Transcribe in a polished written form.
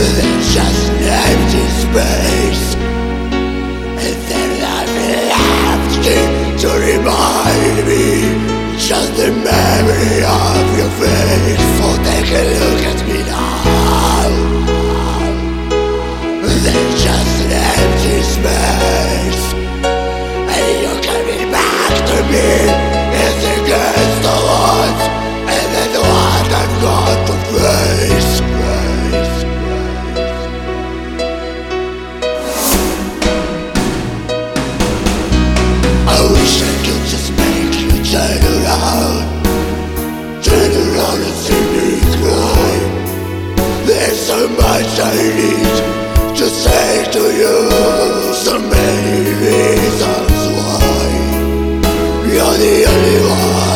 There's just an empty space, and there's nothing left to remind me. Just the memory of your face. So take a look at me now. There's just an empty space, and you're coming back to me. It's against the odds, and that's what I've got to face. I wish I could just make you turn around and see me cry. There's so much I need to say to you, so many reasons why you're the only one.